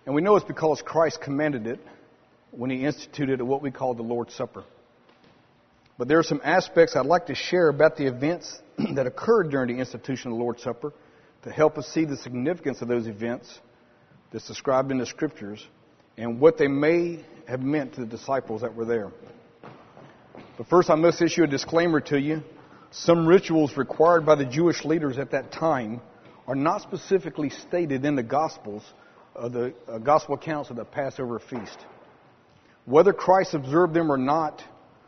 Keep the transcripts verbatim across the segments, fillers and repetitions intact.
And we know it's because Christ commanded it when he instituted what we call the Lord's Supper. But there are some aspects I'd like to share about the events that occurred during the institution of the Lord's Supper to help us see the significance of those events that's described in the Scriptures and what they may have meant to the disciples that were there. But first, I must issue a disclaimer to you. Some rituals required by the Jewish leaders at that time are not specifically stated in the Gospels, of the uh, Gospel accounts of the Passover feast. Whether Christ observed them or not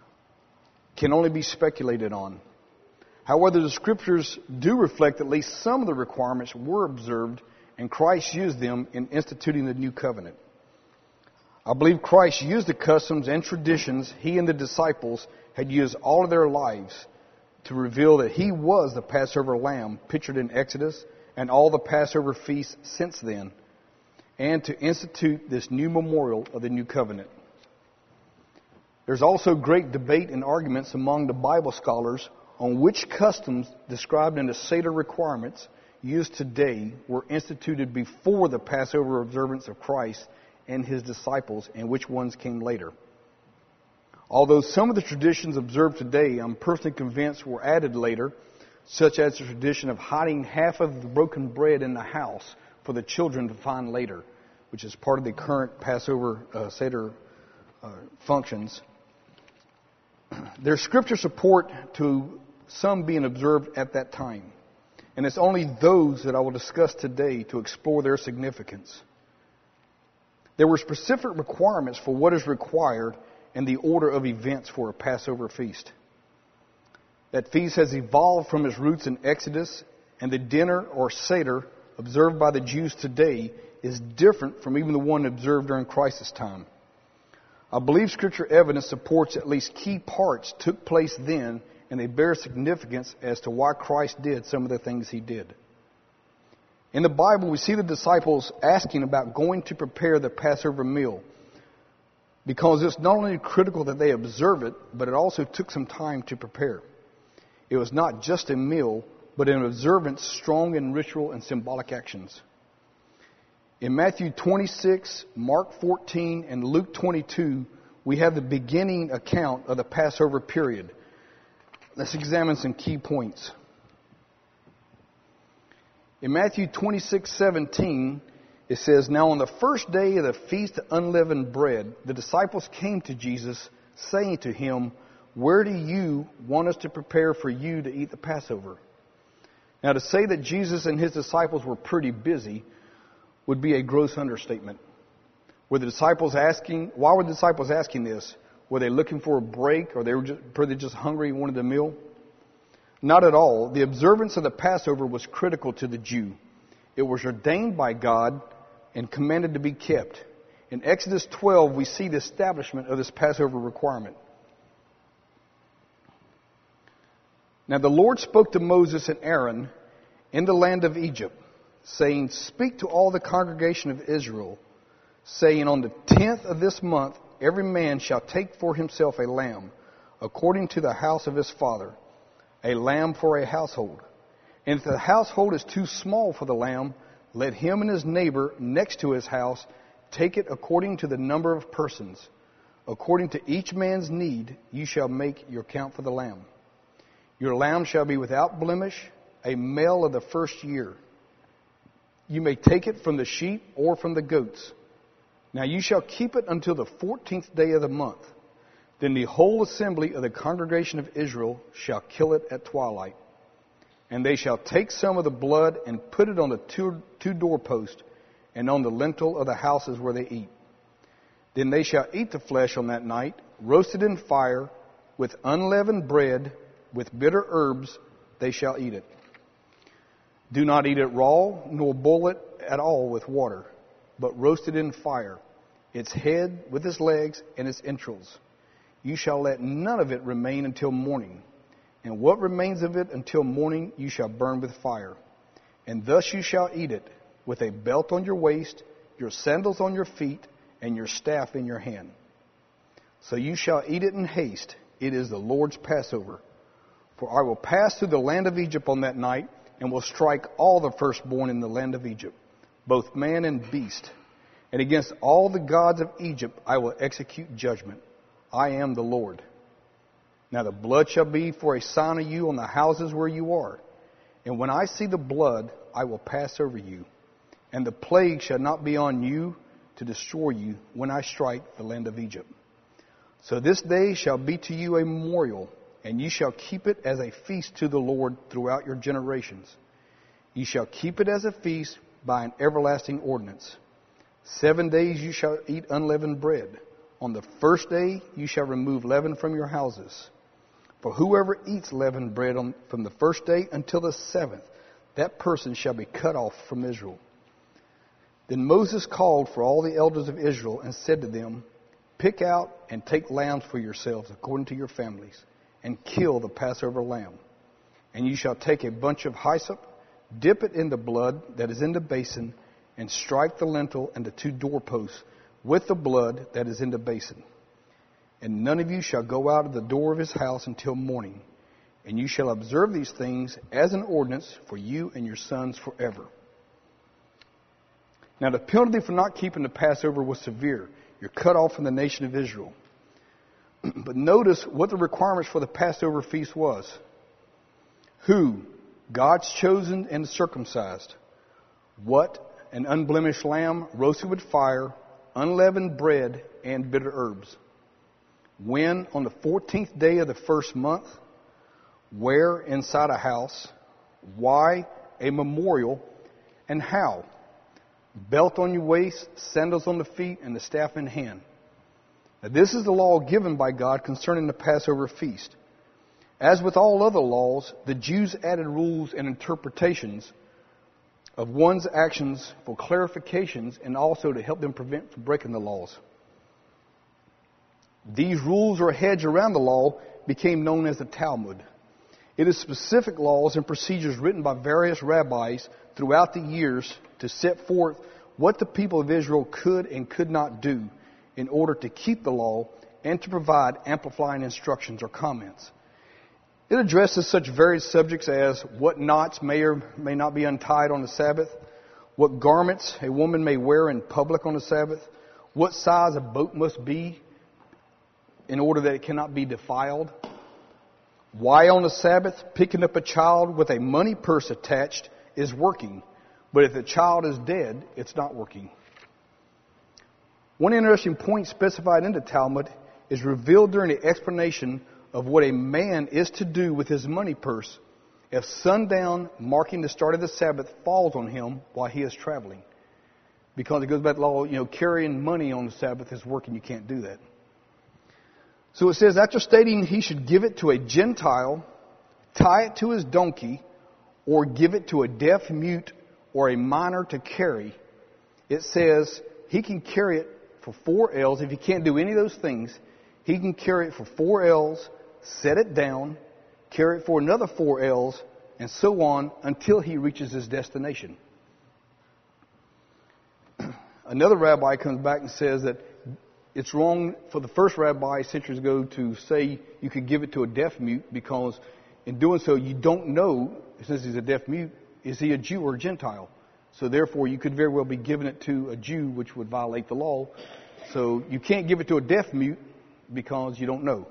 can only be speculated on. However, the Scriptures do reflect at least some of the requirements were observed, and Christ used them in instituting the new covenant. I believe Christ used the customs and traditions he and the disciples had used all of their lives to reveal that he was the Passover lamb pictured in Exodus and all the Passover feasts since then, and to institute this new memorial of the new covenant. There's also great debate and arguments among the Bible scholars on which customs described in the Seder requirements used today were instituted before the Passover observance of Christ and his disciples, and which ones came later. Although some of the traditions observed today, I'm personally convinced, were added later, such as the tradition of hiding half of the broken bread in the house for the children to find later, which is part of the current Passover uh, Seder uh, functions. There's Scripture support to some being observed at that time, and it's only those that I will discuss today to explore their significance. There were specific requirements for what is required and the order of events for a Passover feast. That feast has evolved from its roots in Exodus, and the dinner or Seder observed by the Jews today is different from even the one observed during Christ's time. I believe Scripture evidence supports at least key parts took place then, and they bear significance as to why Christ did some of the things he did. In the Bible, we see the disciples asking about going to prepare the Passover meal, because it's not only critical that they observe it, but it also took some time to prepare. It was not just a meal, but an observance strong in ritual and symbolic actions. In Matthew twenty-six, Mark fourteen, and Luke twenty-two, we have the beginning account of the Passover period. Let's examine some key points. In Matthew twenty-six seventeen, it says, "Now on the first day of the Feast of Unleavened Bread, the disciples came to Jesus, saying to him, 'Where do you want us to prepare for you to eat the Passover?'" Now, to say that Jesus and his disciples were pretty busy would be a gross understatement. Were the disciples asking, why were the disciples asking this? Were they looking for a break, or they were just, were they just hungry and wanted a meal? Not at all. The observance of the Passover was critical to the Jew. It was ordained by God and commanded to be kept. In Exodus twelve, we see the establishment of this Passover requirement. Now the Lord spoke to Moses and Aaron in the land of Egypt, saying, "Speak to all the congregation of Israel, saying, on the tenth of this month, every man shall take for himself a lamb, according to the house of his father, a lamb for a household. And if the household is too small for the lamb, let him and his neighbor next to his house take it according to the number of persons. According to each man's need, you shall make your count for the lamb. Your lamb shall be without blemish, a male of the first year. You may take it from the sheep or from the goats. Now you shall keep it until the fourteenth day of the month. Then the whole assembly of the congregation of Israel shall kill it at twilight. And they shall take some of the blood and put it on the two, two doorposts and on the lintel of the houses where they eat. Then they shall eat the flesh on that night, roasted in fire, with unleavened bread, with bitter herbs, they shall eat it. Do not eat it raw, nor boil it at all with water, but roast it in fire, its head with its legs and its entrails. You shall let none of it remain until morning. And what remains of it until morning you shall burn with fire. And thus you shall eat it, with a belt on your waist, your sandals on your feet, and your staff in your hand. So you shall eat it in haste. It is the Lord's Passover. For I will pass through the land of Egypt on that night, and will strike all the firstborn in the land of Egypt, both man and beast. And against all the gods of Egypt I will execute judgment. I am the Lord. Now the blood shall be for a sign of you on the houses where you are. And when I see the blood, I will pass over you. And the plague shall not be on you to destroy you when I strike the land of Egypt. So this day shall be to you a memorial, and ye shall keep it as a feast to the Lord throughout your generations. Ye shall keep it as a feast by an everlasting ordinance. Seven days you shall eat unleavened bread. On the first day you shall remove leaven from your houses. For whoever eats leavened bread on, from the first day until the seventh, that person shall be cut off from Israel. Then Moses called for all the elders of Israel and said to them, Pick out and take lambs for yourselves according to your families, and kill the Passover lamb. And you shall take a bunch of hyssop, dip it in the blood that is in the basin, and strike the lintel and the two doorposts with the blood that is in the basin. And none of you shall go out of the door of his house until morning. And you shall observe these things as an ordinance for you and your sons forever. Now the penalty for not keeping the Passover was severe. You're cut off from the nation of Israel. But notice what the requirements for the Passover feast was. Who? God's chosen and circumcised. What? An unblemished lamb roasted with fire, unleavened bread, and bitter herbs. When? On the fourteenth day of the first month. Where? Inside a house. Why? A memorial. And how? Belt on your waist, sandals on the feet, and the staff in hand. Now, this is the law given by God concerning the Passover feast. As with all other laws, the Jews added rules and interpretations of one's actions for clarifications and also to help them prevent from breaking the laws. These rules or hedge around the law became known as the Talmud. It is specific laws and procedures written by various rabbis throughout the years to set forth what the people of Israel could and could not do in order to keep the law and to provide amplifying instructions or comments. It addresses such varied subjects as what knots may or may not be untied on the Sabbath, what garments a woman may wear in public on the Sabbath, what size a boat must be in order that it cannot be defiled, why on the Sabbath picking up a child with a money purse attached is working, but if the child is dead, it's not working. One interesting point specified in the Talmud is revealed during the explanation of what a man is to do with his money purse if sundown, marking the start of the Sabbath, falls on him while he is traveling. Because it goes back to the law, you know, carrying money on the Sabbath is working. You can't do that. So it says, after stating he should give it to a Gentile, tie it to his donkey, or give it to a deaf mute or a minor to carry, it says he can carry it for four ells. If he can't do any of those things, he can carry it for four ells, set it down, carry it for another four ells, and so on until he reaches his destination. Another rabbi comes back and says that it's wrong for the first rabbi centuries ago to say you could give it to a deaf mute because in doing so you don't know, since he's a deaf mute, is he a Jew or a Gentile? So therefore you could very well be giving it to a Jew, which would violate the law. So you can't give it to a deaf mute because you don't know.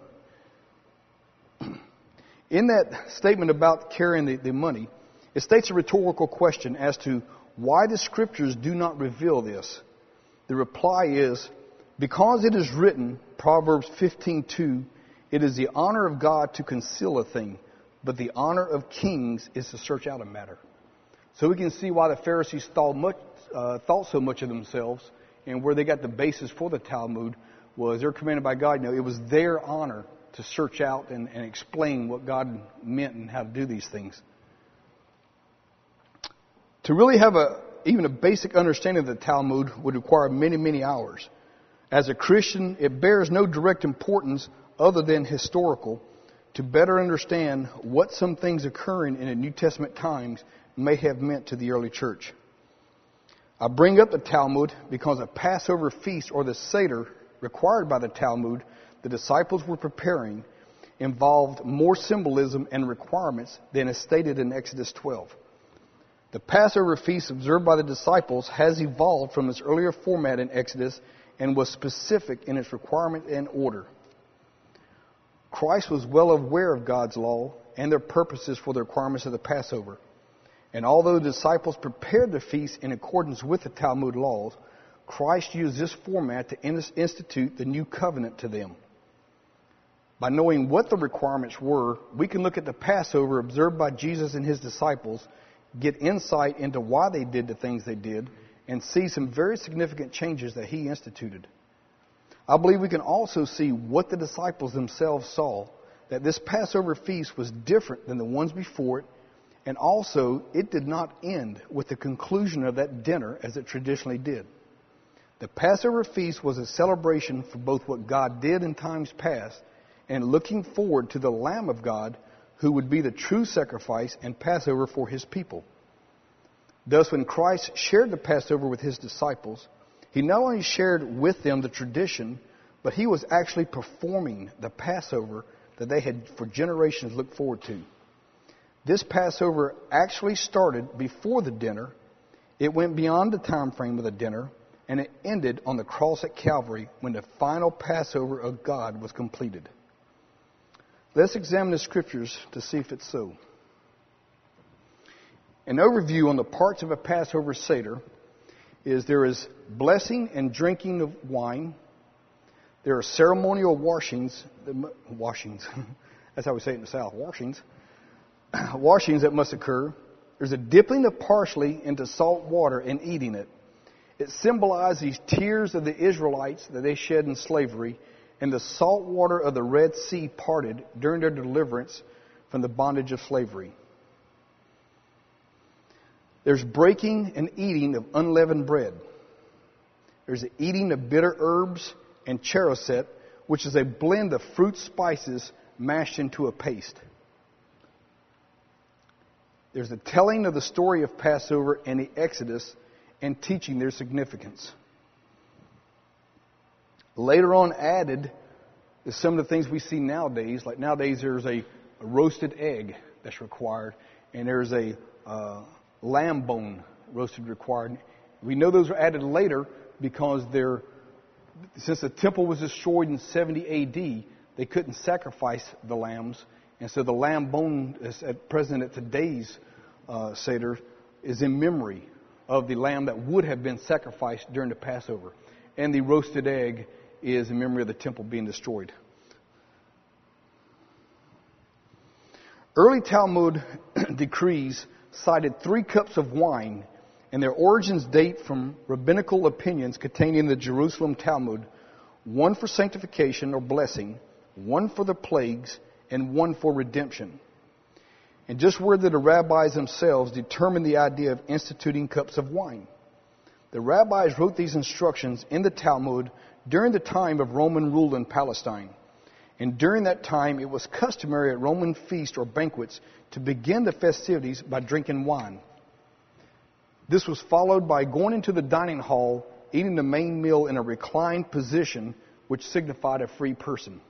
In that statement about carrying the, the money, it states a rhetorical question as to why the Scriptures do not reveal this. The reply is, because it is written, Proverbs fifteen two, it is the honor of God to conceal a thing, but the honor of kings is to search out a matter. So we can see why the Pharisees thought, much, uh, thought so much of themselves, and where they got the basis for the Talmud was they're commanded by God. You know, it was their honor to search out and, and explain what God meant and how to do these things. To really have a even a basic understanding of the Talmud would require many, many hours. As a Christian, it bears no direct importance other than historical to better understand what some things occurring in the New Testament times may have meant to the early church. I bring up the Talmud because a Passover feast or the Seder required by the Talmud the disciples were preparing involved more symbolism and requirements than is stated in Exodus twelve. The Passover feast observed by the disciples has evolved from its earlier format in Exodus and was specific in its requirement and order. Christ was well aware of God's law and their purposes for the requirements of the Passover. And although the disciples prepared the feast in accordance with the Talmud laws, Christ used this format to institute the new covenant to them. By knowing what the requirements were, we can look at the Passover observed by Jesus and his disciples, get insight into why they did the things they did, and see some very significant changes that he instituted. I believe we can also see what the disciples themselves saw, that this Passover feast was different than the ones before it, and also it did not end with the conclusion of that dinner as it traditionally did. The Passover feast was a celebration for both what God did in times past and looking forward to the Lamb of God who would be the true sacrifice and Passover for his people. Thus, when Christ shared the Passover with his disciples, he not only shared with them the tradition, but he was actually performing the Passover that they had for generations looked forward to. This Passover actually started before the dinner. It went beyond the time frame of the dinner, and it ended on the cross at Calvary when the final Passover of God was completed. Let's examine the scriptures to see if it's so. An overview on the parts of a Passover Seder is there is blessing and drinking of wine. There are ceremonial washings, washings, that's how we say it in the South, washings, washings that must occur. There's a dipping of parsley into salt water and eating it. It symbolizes these tears of the Israelites that they shed in slavery and the salt water of the Red Sea parted during their deliverance from the bondage of slavery. There's breaking and eating of unleavened bread. There's the eating of bitter herbs and charoset, which is a blend of fruit spices mashed into a paste. There's the telling of the story of Passover and the Exodus and teaching their significance. Later on added is some of the things we see nowadays. Like nowadays there's a, a roasted egg that's required, and there's a uh, lamb bone roasted required. We know those were added later because they're, since the temple was destroyed in seventy A D, they couldn't sacrifice the lambs. And so the lamb bone is at present at today's uh, Seder is in memory of the lamb that would have been sacrificed during the Passover. And the roasted egg is in memory of the temple being destroyed. Early Talmud decrees cited three cups of wine, and their origins date from rabbinical opinions contained in the Jerusalem Talmud, one for sanctification or blessing, one for the plagues, and one for redemption. And just where did the rabbis themselves determine the idea of instituting cups of wine? The rabbis wrote these instructions in the Talmud during the time of Roman rule in Palestine. And during that time, it was customary at Roman feasts or banquets to begin the festivities by drinking wine. This was followed by going into the dining hall, eating the main meal in a reclined position, which signified a free person.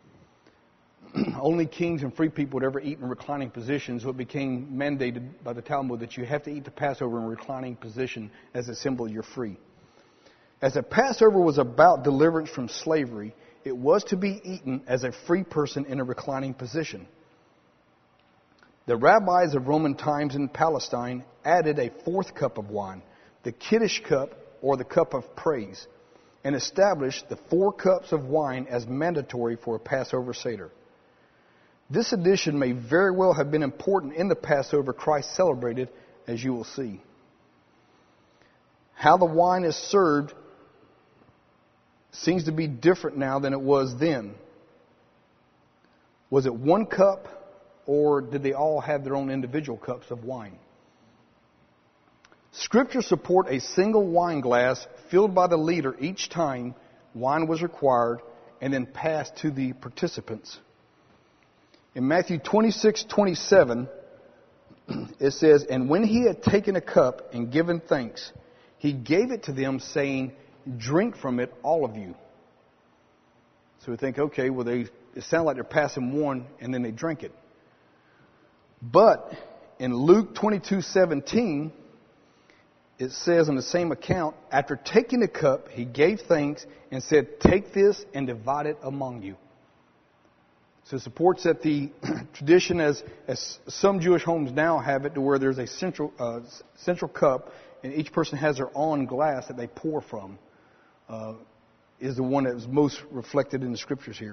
Only kings and free people would ever eat in reclining positions, so it became mandated by the Talmud that you have to eat the Passover in a reclining position as a symbol you're free. As the Passover was about deliverance from slavery, it was to be eaten as a free person in a reclining position. The rabbis of Roman times in Palestine added a fourth cup of wine, the Kiddush cup or the cup of praise, and established the four cups of wine as mandatory for a Passover Seder. This addition may very well have been important in the Passover Christ celebrated, as you will see. How the wine is served seems to be different now than it was then. Was it one cup, or did they all have their own individual cups of wine? Scripture support a single wine glass filled by the leader each time wine was required and then passed to the participants. In Matthew twenty-six twenty-seven, it says, "And when he had taken a cup and given thanks, he gave it to them, saying, 'Drink from it, all of you.'" So we think, okay, well, they it sounds like they're passing one and then they drink it. But in Luke twenty-two seventeen, it says on the same account, after taking the cup, he gave thanks and said, take this and divide it among you. So it supports that the tradition, as, as some Jewish homes now have it, to where there's a central uh, central cup and each person has their own glass that they pour from, uh, is the one that is most reflected in the scriptures here.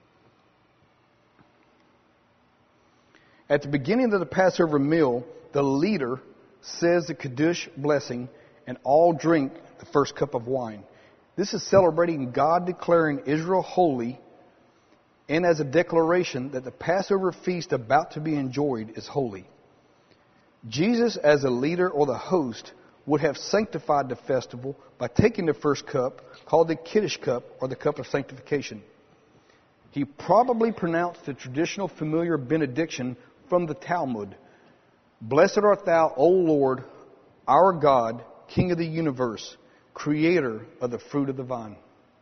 At the beginning of the Passover meal, the leader says the Kiddush blessing, and all drink the first cup of wine. This is celebrating God declaring Israel holy, and as a declaration that the Passover feast about to be enjoyed is holy. Jesus, as a leader or the host, would have sanctified the festival by taking the first cup, called the Kiddush cup, or the cup of sanctification. He probably pronounced the traditional familiar benediction from the Talmud. Blessed art thou, O Lord, our God, King of the universe, creator of the fruit of the vine.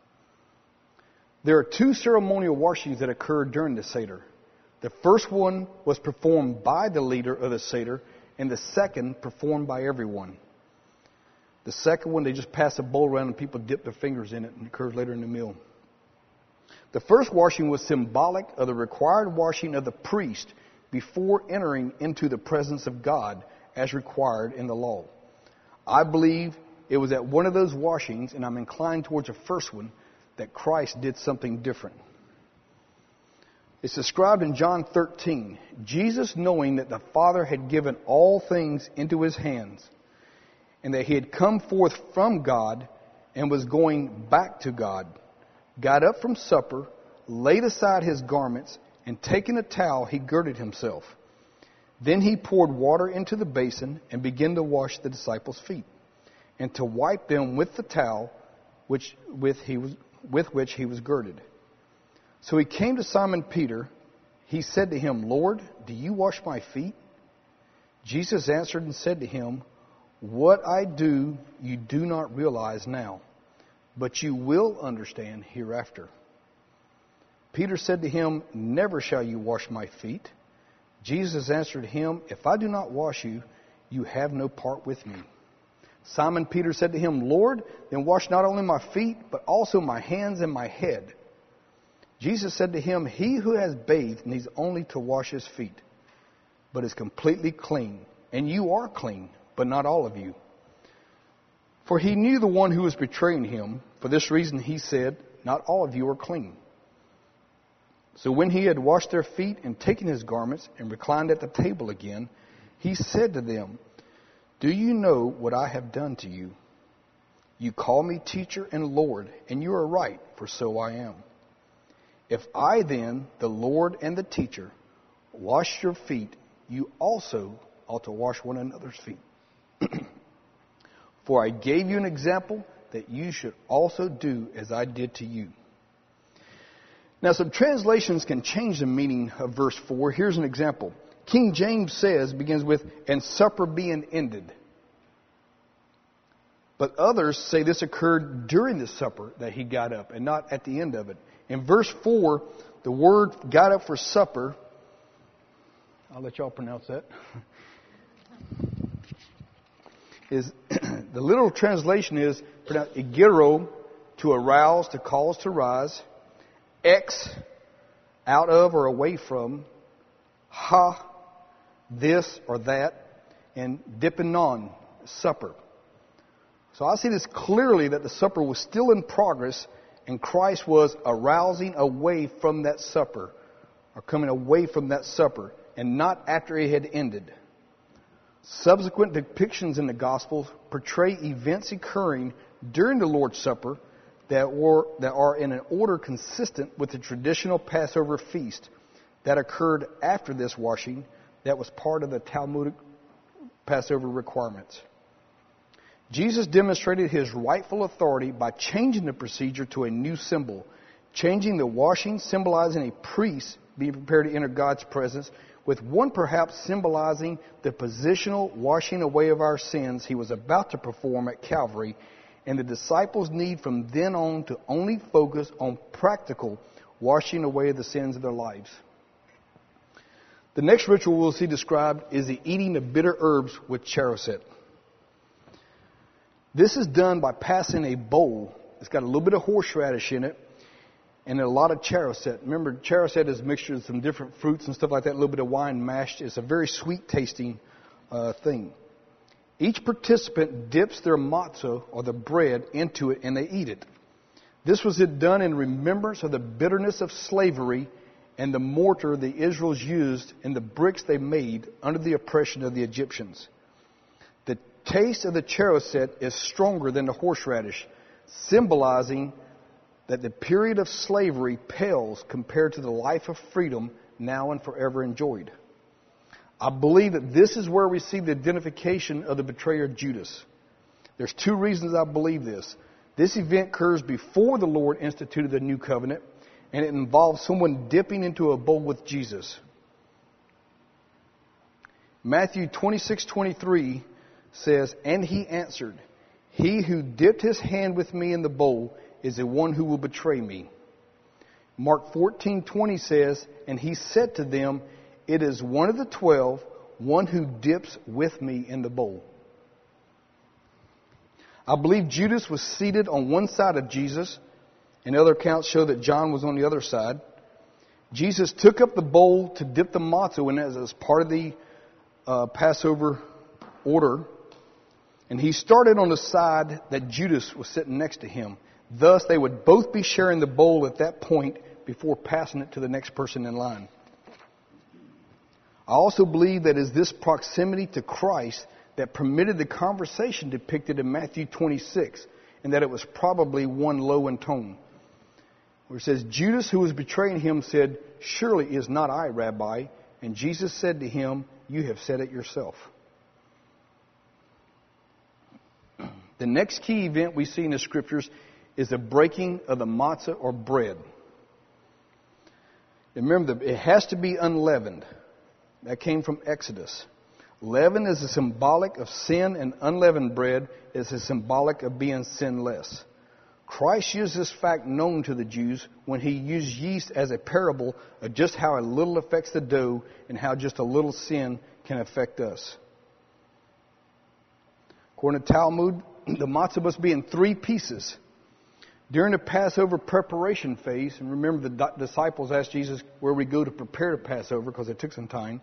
There are two ceremonial washings that occurred during the Seder. The first one was performed by the leader of the Seder, and the second performed by everyone. The second one, they just pass a bowl around and people dip their fingers in it, and it occurs later in the meal. The first washing was symbolic of the required washing of the priest before entering into the presence of God as required in the law. I believe it was at one of those washings, and I'm inclined towards the first one, that Christ did something different. It's described in John thirteen. Jesus, knowing that the Father had given all things into his hands, and that he had come forth from God and was going back to God, got up from supper, laid aside his garments, and taking a towel, he girded himself. Then he poured water into the basin and began to wash the disciples' feet, and to wipe them with the towel which with he was with which he was girded. So he came to Simon Peter. He said to him, Lord, do you wash my feet? Jesus answered and said to him, what I do you do not realize now, but you will understand hereafter. Peter said to him, never shall you wash my feet. Jesus answered him, if I do not wash you, you have no part with me. Simon Peter said to him, Lord, then wash not only my feet, but also my hands and my head. Jesus said to him, he who has bathed needs only to wash his feet, but is completely clean. And you are clean, but not all of you. For he knew the one who was betraying him. For this reason he said, not all of you are clean. So when he had washed their feet and taken his garments and reclined at the table again, he said to them, do you know what I have done to you? You call me teacher and Lord, and you are right, for so I am. If I then, the Lord and the teacher, wash your feet, you also ought to wash one another's feet. For I gave you an example that you should also do as I did to you. Now, some translations can change the meaning of verse four. Here's an example. King James says, begins with, and supper being ended. But others say this occurred during the supper that he got up and not at the end of it. In verse four, the word got up for supper, I'll let y'all pronounce that, is the literal translation is igiro, to arouse, to cause to rise, ex, out of or away from, ha, this or that, and dipinon, supper. So I see this clearly that the supper was still in progress and Christ was arousing away from that supper, or coming away from that supper, and not after it had ended. Subsequent depictions in the Gospels portray events occurring during the Lord's Supper that were, that are in an order consistent with the traditional Passover feast that occurred after this washing that was part of the Talmudic Passover requirements. Jesus demonstrated his rightful authority by changing the procedure to a new symbol, changing the washing symbolizing a priest being prepared to enter God's presence, with one perhaps symbolizing the positional washing away of our sins he was about to perform at Calvary, and the disciples' need from then on to only focus on practical washing away of the sins of their lives. The next ritual we'll see described is the eating of bitter herbs with charoset. This is done by passing a bowl. It's got a little bit of horseradish in it and a lot of charoset. Remember, charoset is a mixture of some different fruits and stuff like that, a little bit of wine mashed. It's a very sweet tasting uh, thing. Each participant dips their matzah or the bread into it and they eat it. This was it done in remembrance of the bitterness of slavery and the mortar the Israelites used in the bricks they made under the oppression of the Egyptians. The taste of the charoset is stronger than the horseradish, symbolizing that the period of slavery pales compared to the life of freedom now and forever enjoyed. I believe that this is where we see the identification of the betrayer Judas. There's two reasons I believe this. This event occurs before the Lord instituted the new covenant, and it involves someone dipping into a bowl with Jesus. Matthew twenty-six twenty-three says, "And he answered, 'He who dipped his hand with me in the bowl is the one who will betray me.' Mark fourteen twenty says, 'And he said to them, it is one of the twelve, one who dips with me in the bowl.'" I believe Judas was seated on one side of Jesus, and other accounts show that John was on the other side. Jesus took up the bowl to dip the matzah in as, as part of the uh, Passover order, and he started on the side that Judas was sitting next to him. Thus, they would both be sharing the bowl at that point before passing it to the next person in line. I also believe that it is this proximity to Christ that permitted the conversation depicted in Matthew twenty-six, and that it was probably one low in tone. Where it says, "Judas, who was betraying him, said, 'Surely is not I, Rabbi?' And Jesus said to him, 'You have said it yourself.'" The next key event we see in the Scriptures is the breaking of the matzah or bread. Remember, it has to be unleavened. That came from Exodus. Leaven is a symbolic of sin, and unleavened bread is a symbolic of being sinless. Christ used this fact known to the Jews when he used yeast as a parable of just how a little affects the dough and how just a little sin can affect us. According to Talmud, the matzah must be in three pieces. During the Passover preparation phase, and remember the disciples asked Jesus where we go to prepare the Passover because it took some time.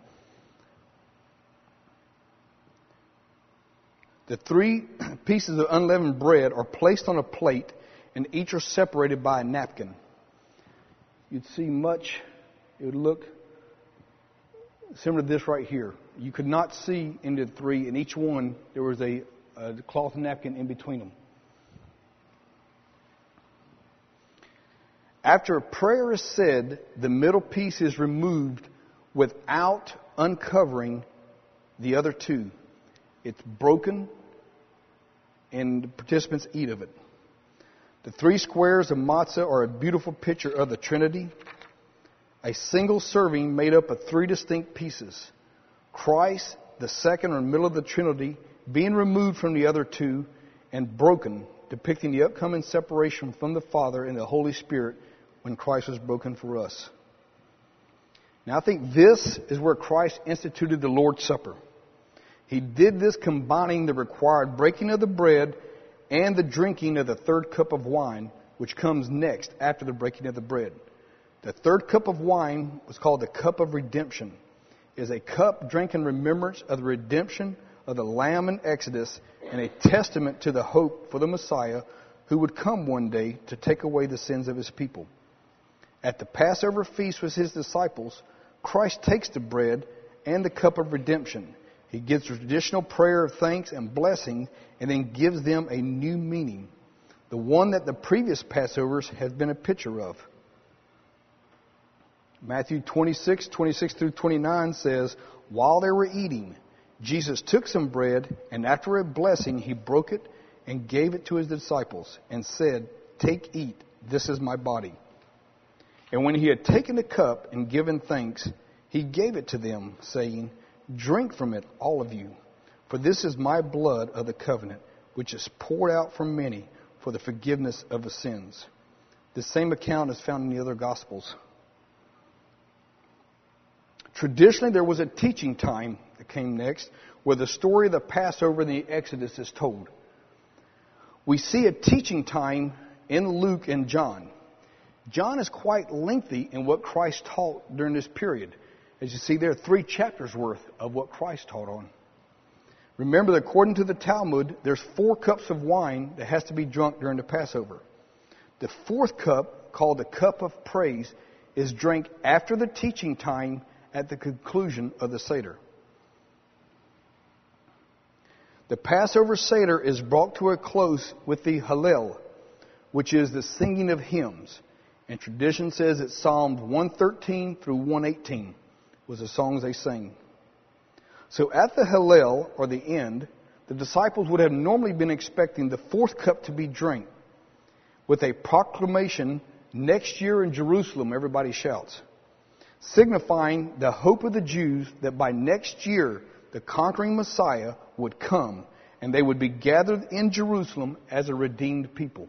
The three pieces of unleavened bread are placed on a plate, and each are separated by a napkin. You'd see much, it would look similar to this right here. You could not see into the three, and each one, there was a, a cloth napkin in between them. After a prayer is said, the middle piece is removed without uncovering the other two. It's broken, and the participants eat of it. The three squares of matzah are a beautiful picture of the Trinity. A single serving made up of three distinct pieces. Christ, the second or middle of the Trinity, being removed from the other two and broken, depicting the upcoming separation from the Father and the Holy Spirit when Christ was broken for us. Now, I think this is where Christ instituted the Lord's Supper. He did this combining the required breaking of the bread and the drinking of the third cup of wine, which comes next after the breaking of the bread. The third cup of wine was called the cup of redemption. It is a cup drank in remembrance of the redemption of the Lamb in Exodus and a testament to the hope for the Messiah who would come one day to take away the sins of his people. At the Passover feast with his disciples, Christ takes the bread and the cup of redemption. He gives a traditional prayer of thanks and blessing and then gives them a new meaning, the one that the previous Passovers have been a picture of. Matthew twenty-six, twenty-six through twenty-nine says, "While they were eating, Jesus took some bread, and after a blessing, he broke it and gave it to his disciples and said, 'Take, eat, this is my body.' And when he had taken the cup and given thanks, he gave it to them, saying, 'Drink from it, all of you, for this is my blood of the covenant, which is poured out for many for the forgiveness of the sins.'" The same account is found in the other Gospels. Traditionally, there was a teaching time that came next, where the story of the Passover and the Exodus is told. We see a teaching time in Luke and John. John is quite lengthy in what Christ taught during this period. As you see, there are three chapters worth of what Christ taught on. Remember that according to the Talmud, there's four cups of wine that has to be drunk during the Passover. The fourth cup, called the cup of praise, is drank after the teaching time at the conclusion of the Seder. The Passover Seder is brought to a close with the Hallel, which is the singing of hymns. And tradition says that Psalms one thirteen through one eighteen was the songs they sang. So at the Hallel, or the end, the disciples would have normally been expecting the fourth cup to be drank with a proclamation, "Next year in Jerusalem," everybody shouts, signifying the hope of the Jews that by next year the conquering Messiah would come and they would be gathered in Jerusalem as a redeemed people.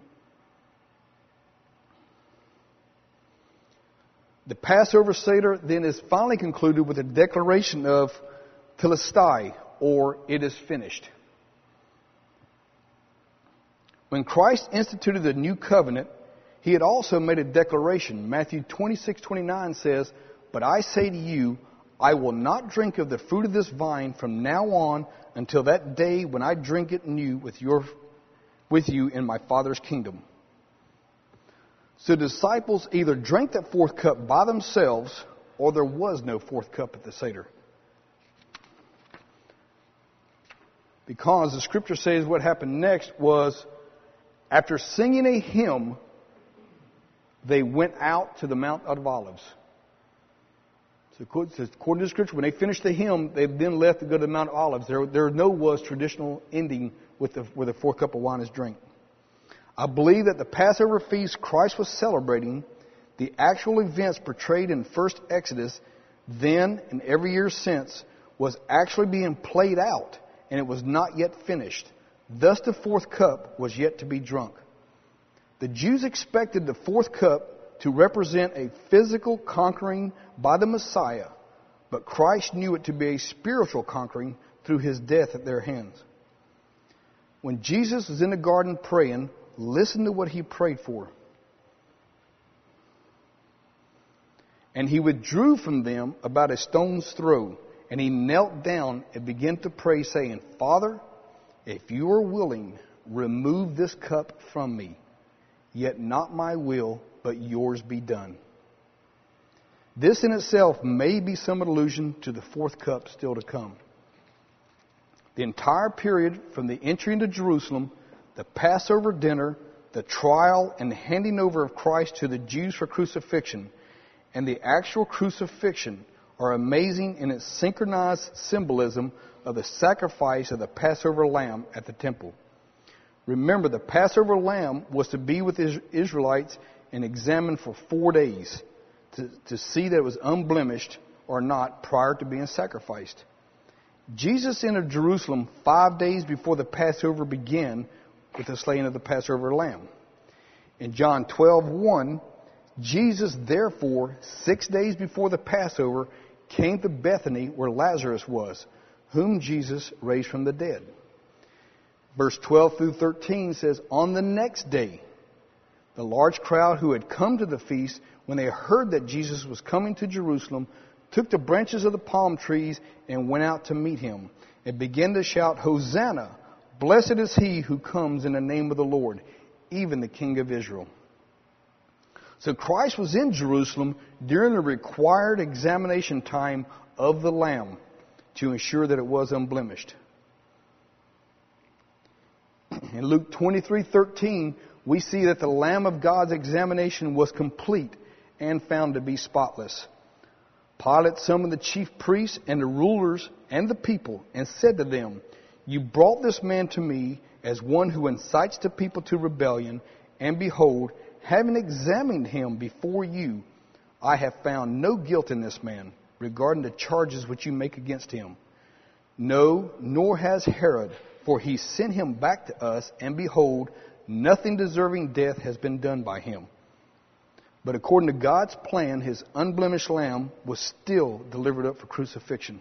The Passover Seder then is finally concluded with a declaration of Telestai, or it is finished. When Christ instituted the new covenant, he had also made a declaration. Matthew twenty-six twenty-nine says, "But I say to you, I will not drink of the fruit of this vine from now on until that day when I drink it new with your, with you in my Father's kingdom." So the disciples either drank that fourth cup by themselves, or there was no fourth cup at the Seder. Because the scripture says what happened next was, after singing a hymn, they went out to the Mount of Olives. So according to the scripture, when they finished the hymn, they then left to go to the Mount of Olives. There, there no was traditional ending with the, where the fourth cup of wine is drank. I believe that the Passover feast Christ was celebrating, the actual events portrayed in first Exodus, then and every year since, was actually being played out, and it was not yet finished. Thus the fourth cup was yet to be drunk. The Jews expected the fourth cup to represent a physical conquering by the Messiah, but Christ knew it to be a spiritual conquering through his death at their hands. When Jesus was in the garden praying, listen to what he prayed for. "And he withdrew from them about a stone's throw, and he knelt down and began to pray, saying, Father, if you are willing, remove this cup from me. Yet not my will, but yours be done." This in itself may be some allusion to the fourth cup still to come. The entire period from the entry into Jerusalem, the Passover dinner, the trial and handing over of Christ to the Jews for crucifixion, and the actual crucifixion are amazing in its synchronized symbolism of the sacrifice of the Passover lamb at the temple. Remember, the Passover lamb was to be with the Israelites and examined for four days to, to see that it was unblemished or not prior to being sacrificed. Jesus entered Jerusalem five days before the Passover began with the slaying of the Passover lamb. In John twelve one, Jesus, therefore, six days before the Passover, came to Bethany where Lazarus was, whom Jesus raised from the dead. Verse twelve through thirteen says, "On the next day, the large crowd who had come to the feast, when they heard that Jesus was coming to Jerusalem, took the branches of the palm trees and went out to meet him, and began to shout, Hosanna! Blessed is he who comes in the name of the Lord, even the King of Israel." So Christ was in Jerusalem during the required examination time of the Lamb to ensure that it was unblemished. In Luke twenty-three thirteen, we see that the Lamb of God's examination was complete and found to be spotless. Pilate summoned the chief priests and the rulers and the people and said to them, "You brought this man to me as one who incites the people to rebellion, and behold, having examined him before you, I have found no guilt in this man regarding the charges which you make against him. No, nor has Herod, for he sent him back to us, and behold, nothing deserving death has been done by him." But according to God's plan, his unblemished lamb was still delivered up for crucifixion.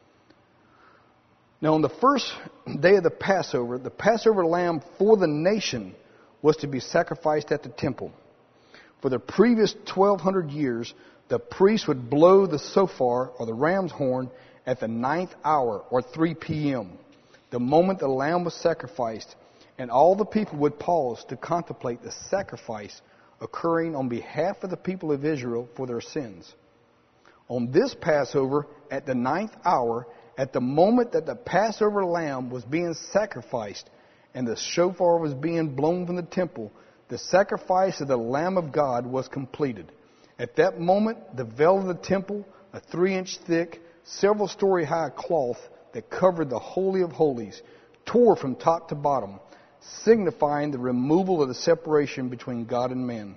Now, on the first day of the Passover, the Passover lamb for the nation was to be sacrificed at the temple. For the previous twelve hundred years, the priest would blow the shofar, or the ram's horn, at the ninth hour, or three p.m., the moment the lamb was sacrificed, and all the people would pause to contemplate the sacrifice occurring on behalf of the people of Israel for their sins. On this Passover, at the ninth hour, at the moment that the Passover lamb was being sacrificed and the shofar was being blown from the temple, the sacrifice of the Lamb of God was completed. At that moment, the veil of the temple, a three-inch thick, several-story high cloth that covered the Holy of Holies, tore from top to bottom, signifying the removal of the separation between God and man.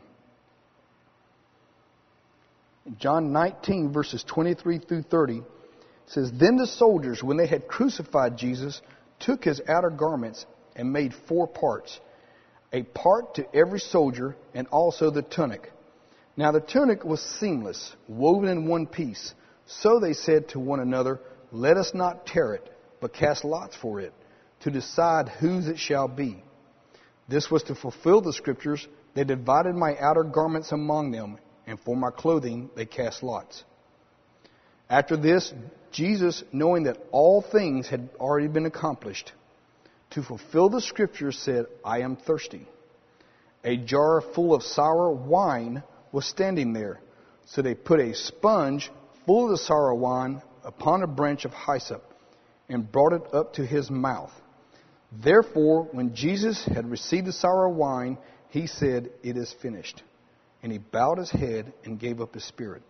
In John nineteen, verses twenty-three through thirty, it says, Then the soldiers, when they had crucified Jesus, took his outer garments and made four parts, a part to every soldier, and also the tunic. Now the tunic was seamless, woven in one piece. So they said to one another, Let us not tear it, but cast lots for it, to decide whose it shall be. This was to fulfill the scriptures. They divided my outer garments among them, and for my clothing they cast lots. After this, Jesus, knowing that all things had already been accomplished, to fulfill the scriptures, said, I am thirsty. A jar full of sour wine was standing there. So they put a sponge full of the sour wine upon a branch of hyssop and brought it up to his mouth. Therefore, when Jesus had received the sour wine, he said, It is finished. And he bowed his head and gave up his spirit.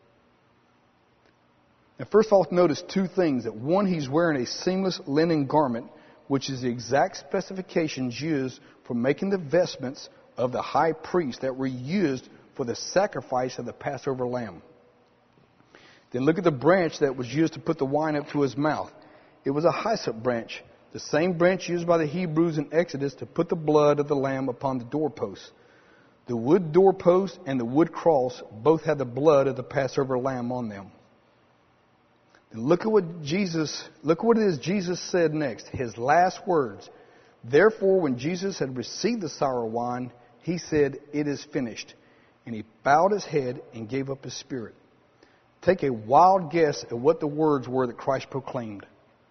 Now, first of all, notice two things. That one, he's wearing a seamless linen garment, which is the exact specifications used for making the vestments of the high priest that were used for the sacrifice of the Passover lamb. Then look at the branch that was used to put the wine up to his mouth. It was a hyssop branch, the same branch used by the Hebrews in Exodus to put the blood of the lamb upon the doorposts. The wood doorpost and the wood cross both had the blood of the Passover lamb on them. And look at what Jesus, look what it is Jesus said next. His last words. Therefore, when Jesus had received the sour wine, he said, It is finished. And he bowed his head and gave up his spirit. Take a wild guess at what the words were that Christ proclaimed.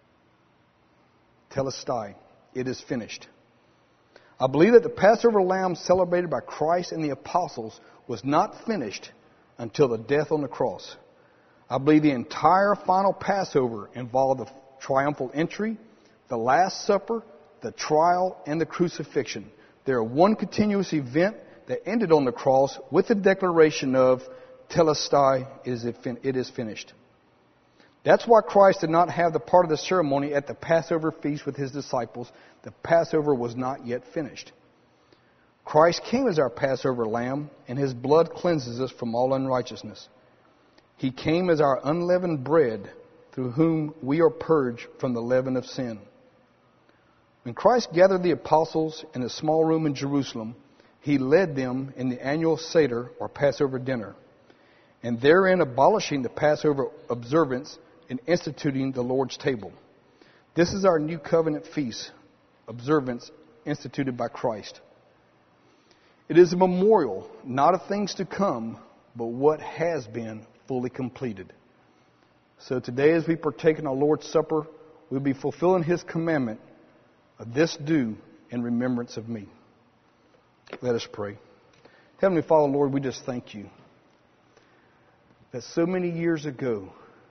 Telestai, it is finished. I believe that the Passover lamb celebrated by Christ and the apostles was not finished until the death on the cross. I believe the entire final Passover involved the triumphal entry, the Last Supper, the trial, and the crucifixion. They are one continuous event that ended on the cross with the declaration of Telestai, it is finished. That's why Christ did not have the part of the ceremony at the Passover feast with his disciples. The Passover was not yet finished. Christ came as our Passover lamb, and his blood cleanses us from all unrighteousness. He came as our unleavened bread, through whom we are purged from the leaven of sin. When Christ gathered the apostles in a small room in Jerusalem, he led them in the annual Seder, or Passover dinner, and therein abolishing the Passover observance and instituting the Lord's table. This is our new covenant feast observance instituted by Christ. It is a memorial, not of things to come, but what has been fully completed. So today, as we partake in our Lord's Supper, we'll be fulfilling his commandment of this do in remembrance of me. Let us pray. Heavenly Father, Lord, we just thank you that so many years ago,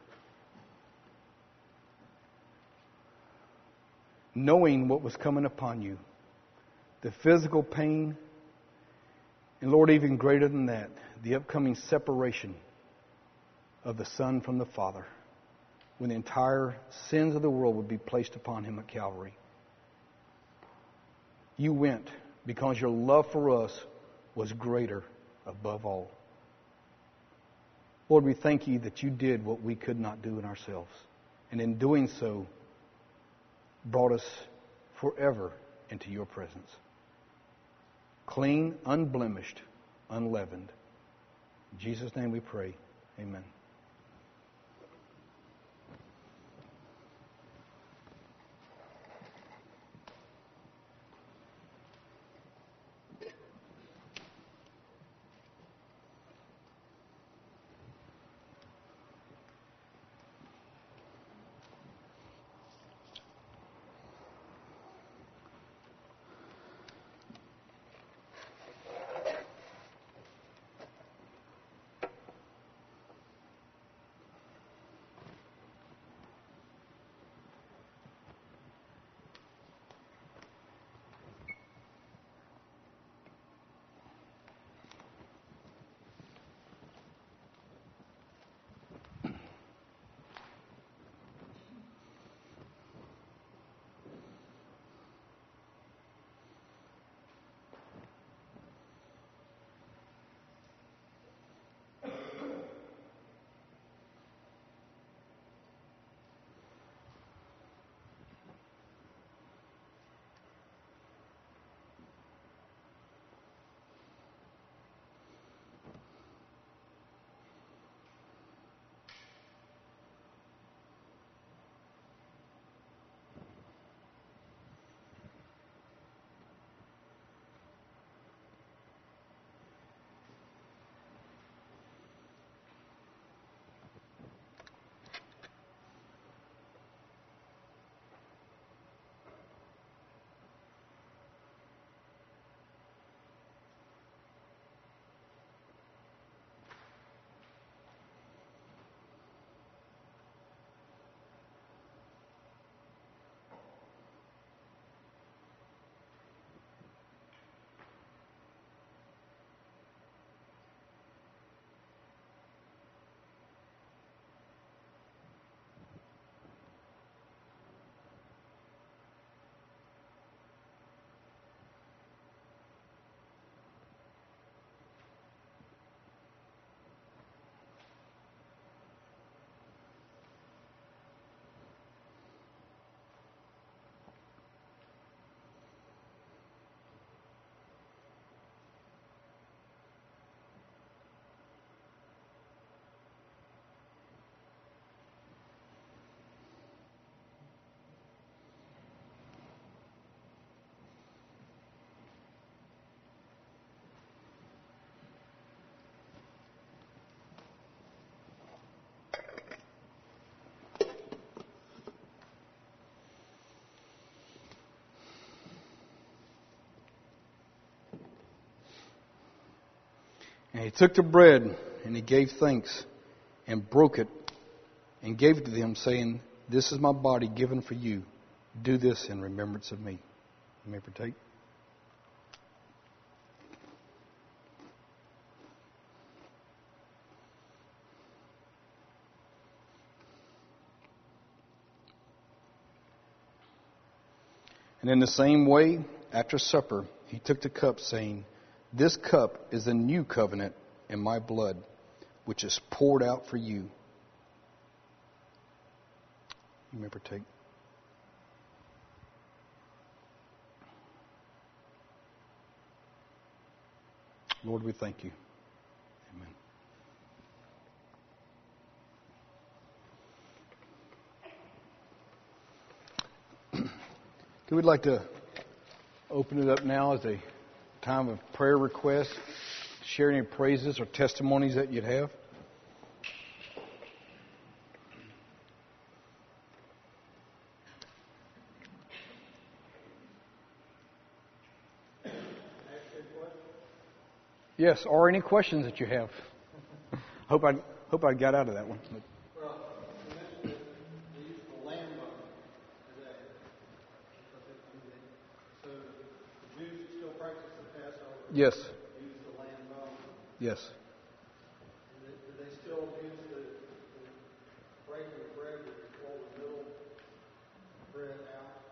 knowing what was coming upon you, the physical pain, and Lord, even greater than that, the upcoming separation of the Son from the Father, when the entire sins of the world would be placed upon him at Calvary. You went because your love for us was greater above all. Lord, we thank you that you did what we could not do in ourselves. And in doing so, brought us forever into your presence. Clean, unblemished, unleavened. In Jesus' name we pray. Amen. And he took the bread, and he gave thanks, and broke it, and gave it to them, saying, "This is my body given for you. Do this in remembrance of me." You may partake. And in the same way, after supper, he took the cup, saying, "This cup is the new covenant in my blood, which is poured out for you." You may partake. Lord, we thank you. Amen. We'd like to open it up now as a time of prayer request. Share any praises or testimonies that you'd have. Yes, or any questions that you have. hope I hope I got out of that one. Well, you mentioned that they use the lamb bone today. So the Jews still practice the Passover. Yes. Use the lamb bone. Yes. And they, do they still use the, the breaking the bread with the pull the middle bread out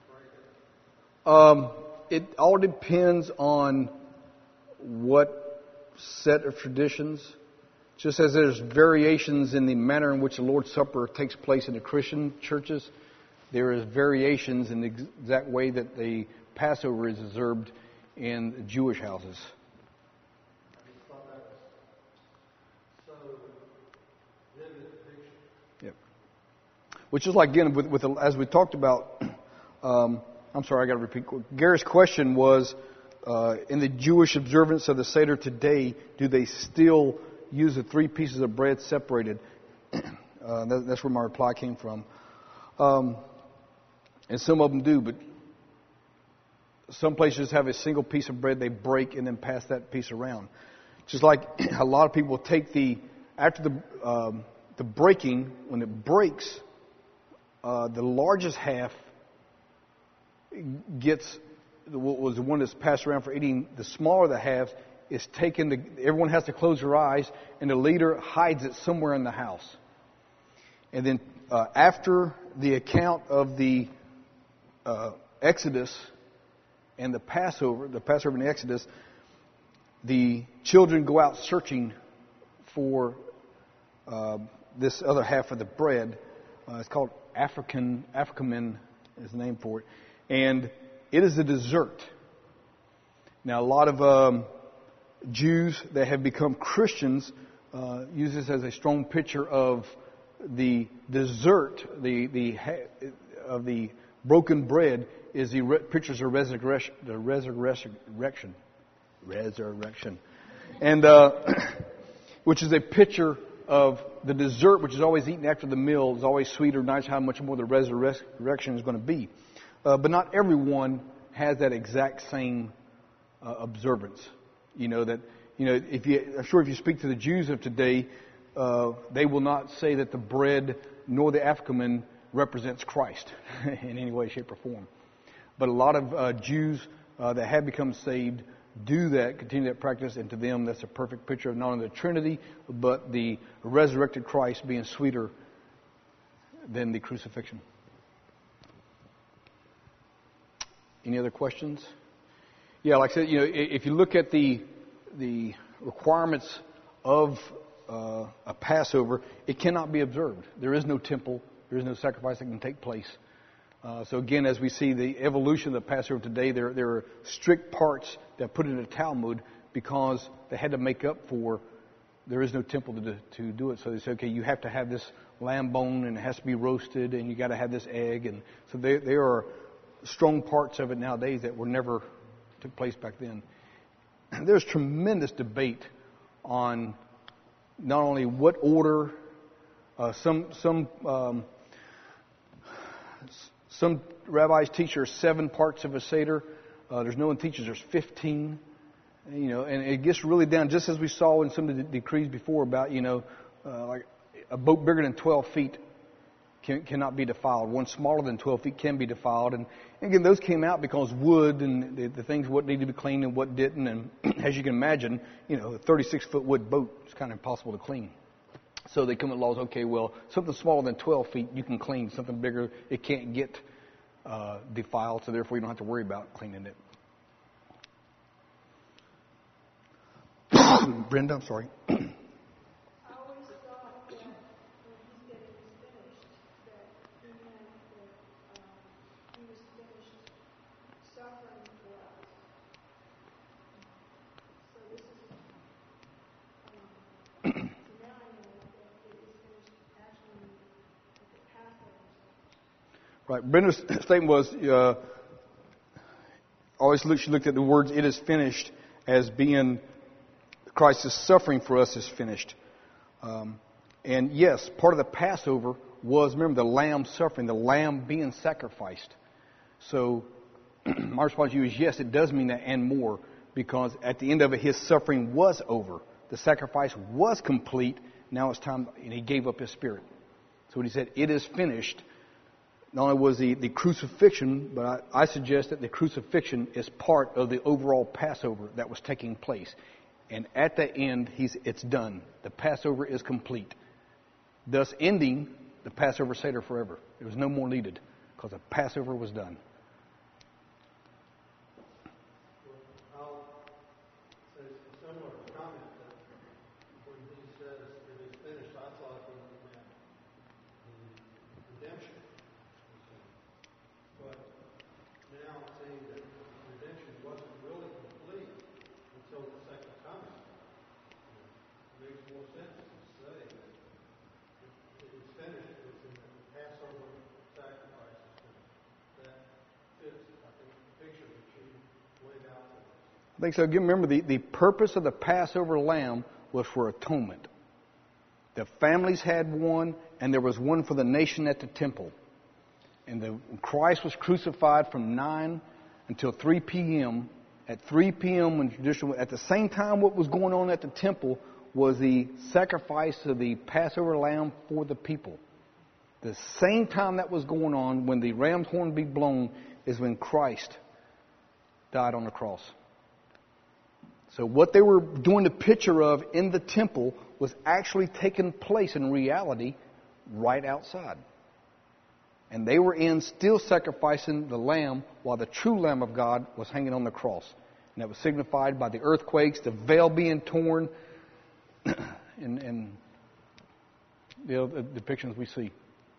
to break it? Um, it all depends on what set of traditions. Just as there's variations in the manner in which the Lord's Supper takes place in the Christian churches, there is variations in the exact way that the Passover is observed in Jewish houses. vivid picture. Yep. Which is like, again, with, with the, as we talked about, um, I'm sorry, I got to repeat. Gary's question was, uh, in the Jewish observance of the Seder today, do they still use the three pieces of bread separated? Uh, that, that's where my reply came from. Um, and some of them do, but some places have a single piece of bread they break and then pass that piece around. Just like a lot of people take the, after the um, the breaking, when it breaks, uh, the largest half gets, what was the one that's passed around for eating. The smaller the halves is taken, to, everyone has to close their eyes, and the leader hides it somewhere in the house. And then uh, after the account of the uh, Exodus and the Passover, the Passover and the Exodus, the children go out searching for uh, this other half of the bread. Uh, it's called African, African is the name for it. And it is a dessert. Now, a lot of um, Jews that have become Christians uh, use this as a strong picture of the dessert, the the of the broken bread is the re- pictures of resurrection, the resurrection, resurrection, and uh, which is a picture of the dessert, which is always eaten after the meal, is always sweeter, nice. How much more the resurrection is going to be, uh, but not everyone has that exact same uh, observance. You know that you know if you, I'm sure if you speak to the Jews of today. Uh, they will not say that the bread nor the African represents Christ in any way, shape, or form. But a lot of uh, Jews uh, that have become saved do that, continue that practice, and to them that's a perfect picture of not only the Trinity, but the resurrected Christ being sweeter than the crucifixion. Any other questions? Yeah, like I said, you know, if you look at the the requirements of Uh, a Passover, it cannot be observed. There is no temple. There is no sacrifice that can take place. Uh, so again, as we see the evolution of the Passover today, there, there are strict parts that put in the Talmud because they had to make up for there is no temple to do, to do it. So they say, okay, you have to have this lamb bone and it has to be roasted and you got to have this egg. And so there, there are strong parts of it nowadays that were never took place back then. And there's tremendous debate on not only what order, uh, some some um, some rabbis teach there's seven parts of a seder. Uh, there's no one teaches there's fifteen. You know, and it gets really down, just as we saw in some of the decrees before about, you know, uh, like a boat bigger than twelve feet can, cannot be defiled. One smaller than twelve feet can be defiled. And, and again, those came out because wood and the, the things, what needed to be cleaned and what didn't. And as you can imagine, you know, a thirty-six foot wood boat is kind of impossible to clean. So they come with laws, okay, well, something smaller than twelve feet you can clean. Something bigger, it can't get uh, defiled, so therefore you don't have to worry about cleaning it. Brenda, I'm sorry. I always thought that when he said it was finished, that he meant that um, he was finished suffering for us. So this is, um, so now I know that it is finished actually at the Passover. Right. Brenda's statement was, uh, always look, she looked at the words, it is finished, as being Christ's suffering for us is finished. Um, and yes, part of the Passover was, remember, the lamb suffering, the lamb being sacrificed. So my response to you is yes, it does mean that and more, because at the end of it, his suffering was over. The sacrifice was complete. Now it's time, and he gave up his spirit. So when he said, it is finished, not only was the, the crucifixion, but I, I suggest that the crucifixion is part of the overall Passover that was taking place. And at the end, he's, it's done. The Passover is complete. Thus ending the Passover Seder forever. There was no more needed because the Passover was done. I'll say a similar comment that when he says it is finished, I thought he meant the redemption. But now seeing that redemption wasn't really complete until the second coming, it makes more sense to say I think so. Again, remember, the, the purpose of the Passover lamb was for atonement. The families had one, and there was one for the nation at the temple. And the, Christ was crucified from nine until three p.m. At three p.m. when traditional, at the same time what was going on at the temple was the sacrifice of the Passover lamb for the people. The same time that was going on, when the ram's horn be blown, is when Christ died on the cross. So what they were doing the picture of in the temple was actually taking place in reality right outside. And they were in still sacrificing the lamb while the true Lamb of God was hanging on the cross. And that was signified by the earthquakes, the veil being torn, and, and the other depictions we see.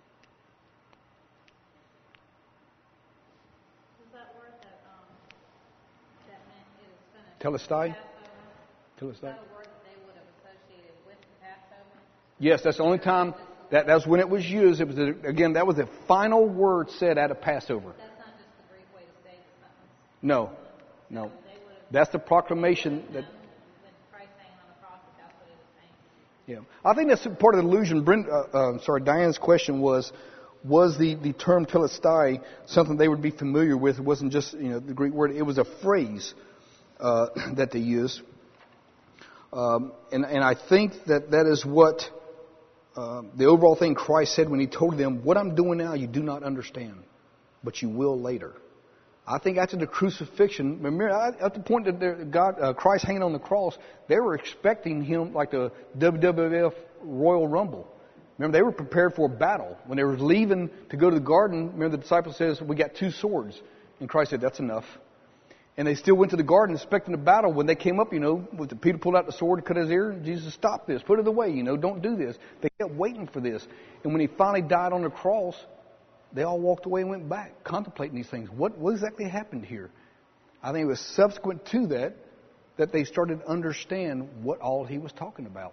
Was that word that, um, that meant it is finished? Telestai? Passover? Is that a word that they would have associated with the Passover? Yes, that's the only time. That, that's when it was used. It was the, again, that was the final word said at a Passover. That's not just the Greek way to say the sentence. No, no. That's the proclamation that. When Christ hanging on the cross, that's what it was saying. Yeah, I think that's part of the illusion. Brent, uh, uh, sorry, Diane's question was, was the, the term telestai something they would be familiar with? It wasn't just, you know, the Greek word. It was a phrase uh, that they used. Um, and, and I think that that is what uh, the overall thing Christ said when he told them, what I'm doing now you do not understand, but you will later. I think after the crucifixion, remember, at the point that God, uh, Christ hanging on the cross, they were expecting him like the W W F Royal Rumble. Remember, they were prepared for a battle. When they were leaving to go to the garden, remember the disciple says, we got two swords. And Christ said, that's enough. And they still went to the garden expecting a battle. When they came up, you know, with Peter pulled out the sword to cut his ear. Jesus, stop this. Put it away. You know, don't do this. They kept waiting for this. And when he finally died on the cross, they all walked away and went back, contemplating these things. What, what exactly happened here? I think it was subsequent to that that they started to understand what all he was talking about.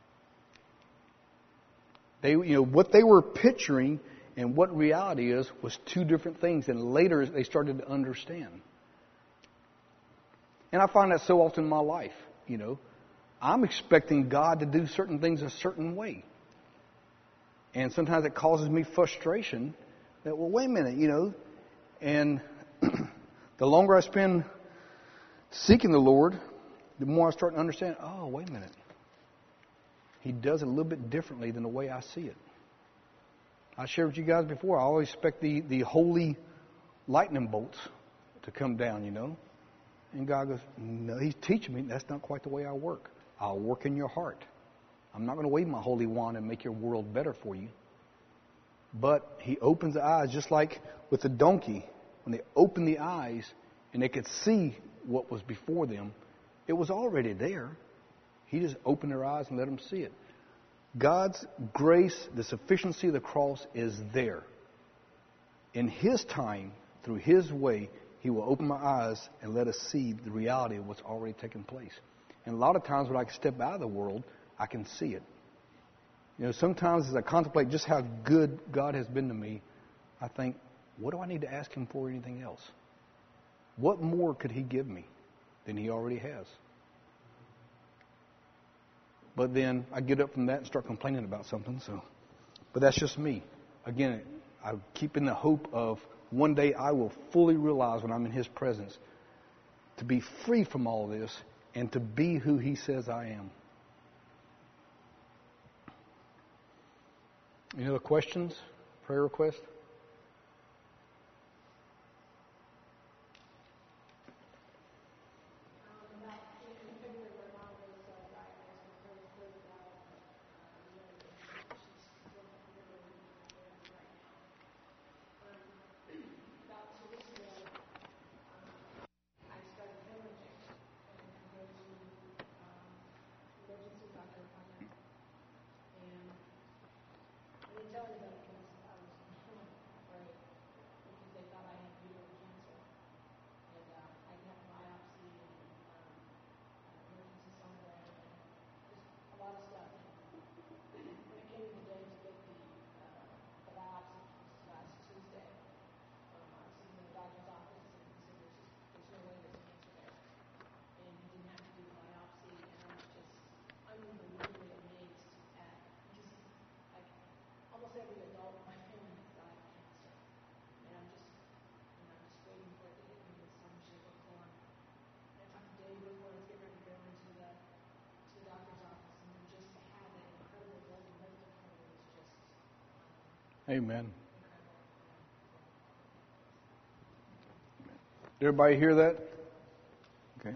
They, you know, what they were picturing and what reality is was two different things. And later they started to understand. And I find that so often in my life, you know. I'm expecting God to do certain things a certain way. And sometimes it causes me frustration that, well, wait a minute, you know. And the longer I spend seeking the Lord, the more I start to understand, oh, wait a minute. He does it a little bit differently than the way I see it. I shared with you guys before, I always expect the, the holy lightning bolts to come down, you know. And God goes, no, he's teaching me that's not quite the way I work. I'll work in your heart. I'm not going to wave my holy wand and make your world better for you. But he opens the eyes, just like with the donkey. When they opened the eyes and they could see what was before them, it was already there. He just opened their eyes and let them see it. God's grace, the sufficiency of the cross is there. In his time, through his way, he will open my eyes and let us see the reality of what's already taken place. And a lot of times when I can step out of the world, I can see it. You know, sometimes as I contemplate just how good God has been to me, I think, what do I need to ask him for or anything else? What more could he give me than he already has? But then I get up from that and start complaining about something. So, but that's just me. Again, I keep in the hope of one day I will fully realize when I'm in his presence to be free from all this and to be who he says I am. Any other questions? Prayer requests? Amen. Did everybody hear that? Okay.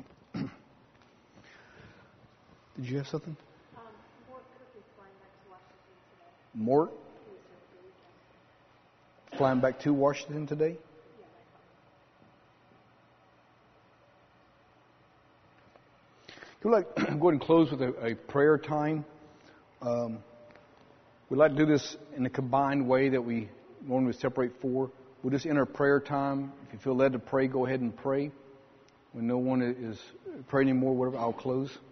Did you have something? Um, Mort Cook is flying back to Washington today. Mort? He was here for the weekend. Flying back to Washington today? We'd like to go ahead and close with a, a prayer time. Um, we'd like to do this in a combined way that we normally separate for. We'll just enter prayer time. If you feel led to pray, go ahead and pray. When no one is praying anymore, whatever, I'll close.